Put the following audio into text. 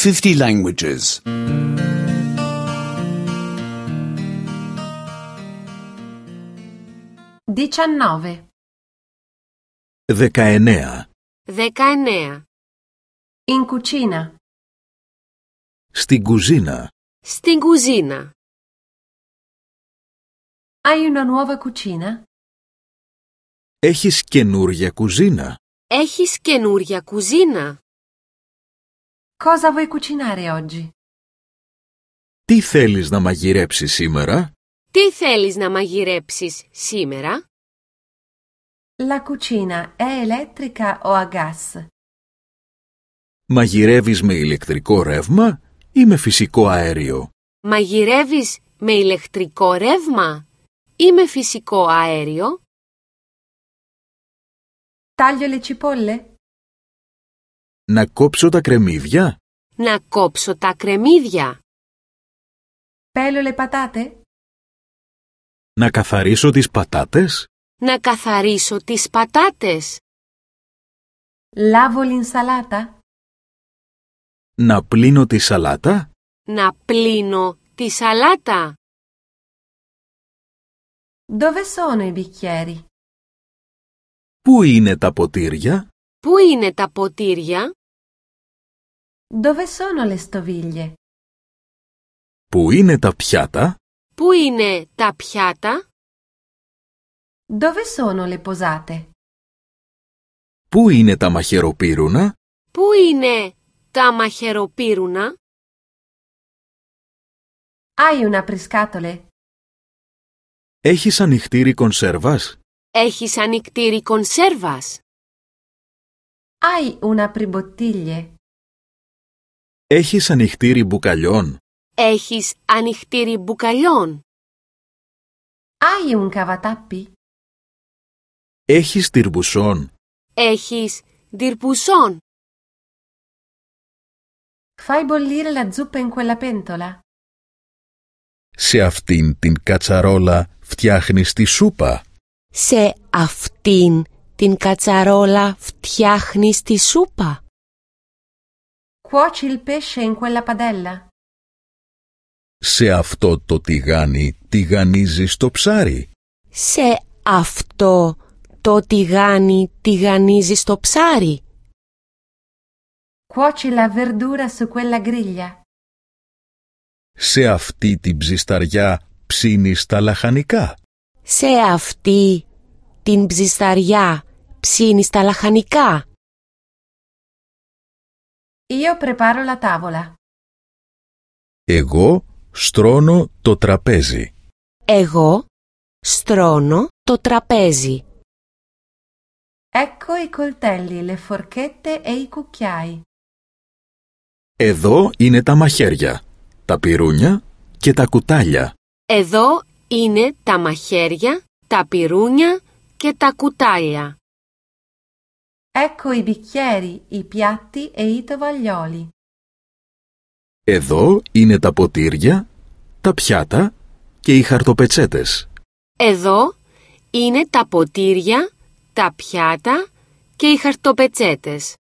50 languages. 19. 19. 19. In cucina. Στην κουζίνα. Στην κουζίνα. Hai una nuova cucina? Έχεις καινούρια κουζίνα. Έχεις καινούρια κουζίνα. Cosa vuoi cucinare oggi? Τι θέλεις να μαγειρέψεις σήμερα? Τι θέλεις να μαγειρέψεις σήμερα? La cucina è elettrica o a gas? Μαγειρεύεις με ηλεκτρικό ρεύμα ή με φυσικό αέριο? Μαγειρεύεις με ηλεκτρικό ρεύμα ή με φυσικό αέριο? Taglio le cipolle? Να κόψω τα κρεμμύδια? Να κόψω τα κρεμμύδια. Pelo le patate? Να καθαρίσω τις πατάτες? Να καθαρίσω τις πατάτες. Lavo l'insalata? Να πλύνω τη σαλάτα? Να πλύνω τη σαλάτα. Dove sono i bicchieri? Πού είναι τα ποτήρια? Πού είναι τα ποτήρια? Dove sono le stoviglie? Πού είναι τα πιάτα? Πού είναι τα πιάτα? Dove sono le posate? Πού είναι τα μαχαιροπύρουνα? Πού είναι τα μαχαιροπύρουνα? Hai un apriscatole? Έχεις ανοιχτήρι κονσέρβας? Έχεις ανοιχτήρι κονσέρβας? Hai un apribottiglie? Έχεις ανοιχτήρι μπουκαλιών? Έχεις ανοιχτήρι μπουκαλιών? Hai un cavatappi? Έχεις τυρμπουσόν? Έχεις τυρμπουσόν? Fai bollire la zuppa in quella pentola? Σε αυτήν την κατσαρόλα φτιάχνεις τη σούπα? Σε αυτήν την κατσαρόλα φτιάχνεις τη σούπα? Cuoci il pesce in quella padella? Σε αυτό το τηγάνι τηγανίζεις το ψάρι? Σε αυτό το τηγάνι τηγανίζεις το ψάρι? Cuoci la verdura su quella griglia? Σε αυτή την ψισταριά ψήνεις τα λαχανικά? Σε αυτή την ψισταριά ψήνεις τα λαχανικά? Io preparo la tavola. Εγώ στρώνω το τραπέζι. Εγώ στρώνω το τραπέζι. Ecco i coltelli, le forchette e i cucchiai. Εδώ είναι τα μαχαίρια, τα πυρούνια και τα κουτάλια. Εδώ είναι τα μαχαίρια, τα πυρούνια και τα κουτάλια. Ecco i bicchieri, i piatti e i tovaglioli. Εδώ είναι τα ποτήρια, τα πιάτα και οι χαρτοπετσέτες. Εδώ είναι τα ποτήρια, τα πιάτα και οι χαρτοπετσέτες.